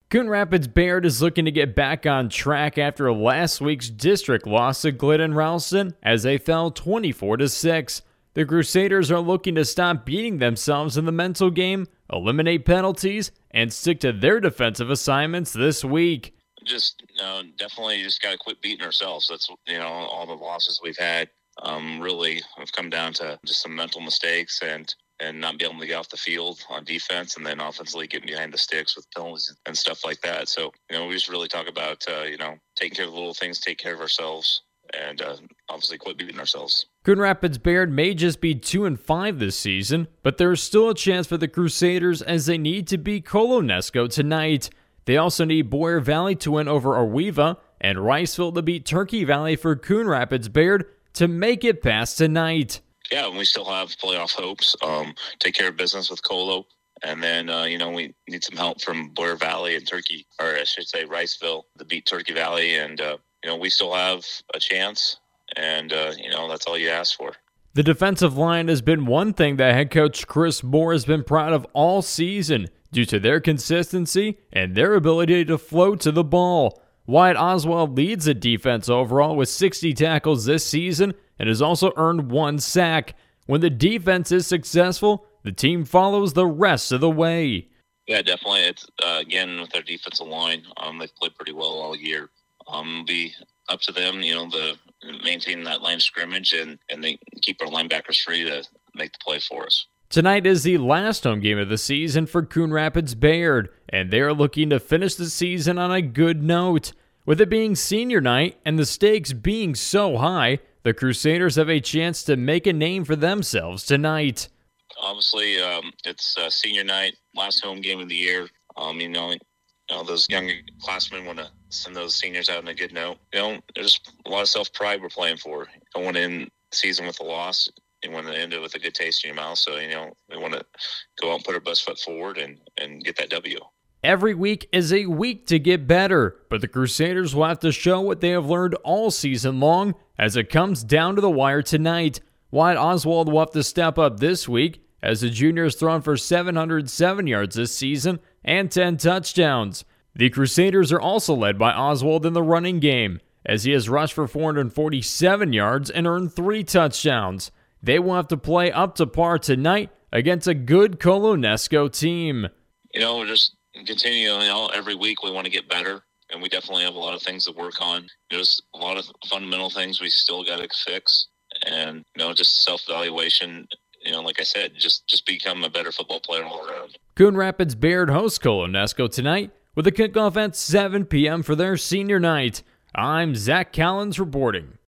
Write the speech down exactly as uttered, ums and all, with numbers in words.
Coon Rapids Bayard is looking to get back on track after last week's district loss to Glidden Ralston as they fell twenty-four to six. The Crusaders are looking to stop beating themselves in the mental game, eliminate penalties, and stick to their defensive assignments this week. Just uh, definitely just got to quit beating ourselves. That's, you know, all the losses we've had um, really have come down to just some mental mistakes and and not be able to get off the field on defense, and then offensively getting behind the sticks with penalties and stuff like that. So, you know, we just really talk about, uh, you know, taking care of the little things, take care of ourselves, and uh, obviously quit beating ourselves. Coon Rapids Bayard may just be two and five this season, but there's still a chance for the Crusaders as they need to beat Colonesco tonight. They also need Boyer Valley to win over Arweva and Riceville to beat Turkey Valley for Coon Rapids Bayard to make it past tonight. Yeah, we still have playoff hopes. Um, take care of business with Colo. And then, uh, you know, we need some help from Boyer Valley and Turkey, or I should say Riceville, to beat Turkey Valley. And, uh, you know, we still have a chance. And, uh, you know, that's all you ask for. The defensive line has been one thing that head coach Chris Moore has been proud of all season due to their consistency and their ability to float to the ball. Wyatt Oswald leads the defense overall with sixty tackles this season and has also earned one sack. When the defense is successful, the team follows the rest of the way. Yeah, definitely. It's uh, again, with their defensive line, um, they've played pretty well all year. Um, it'll be up to them, you know, the maintain that line of scrimmage and, and they keep our linebackers free to make the play for us. Tonight is the last home game of the season for Coon Rapids Bayard, and they are looking to finish the season on a good note. With it being senior night and the stakes being so high, the Crusaders have a chance to make a name for themselves tonight. Obviously, um, it's uh, senior night, last home game of the year. Um, you know, you know those young classmen want to send those seniors out on a good note. You know, there's a lot of self-pride we're playing for. Don't want to end the season with a loss. You want to end it with a good taste in your mouth. So, you know, we want to go out and put our best foot forward and, and get that W. Every week is a week to get better, but the Crusaders will have to show what they have learned all season long as it comes down to the wire tonight. Wyatt Oswald will have to step up this week as the junior has thrown for seven hundred seven yards this season and ten touchdowns. The Crusaders are also led by Oswald in the running game as he has rushed for four hundred forty-seven yards and earned three touchdowns. They will have to play up to par tonight against a good Colonesco team. You know, we're just continue, you know, every week we want to get better, and we definitely have a lot of things to work on. There's a lot of fundamental things we still got to fix, and, you know, just self-evaluation, you know, like I said, just, just become a better football player all around. Coon Rapids Bayard hosts Colonesco tonight with a kickoff at seven p.m. for their senior night. I'm Zach Callens reporting.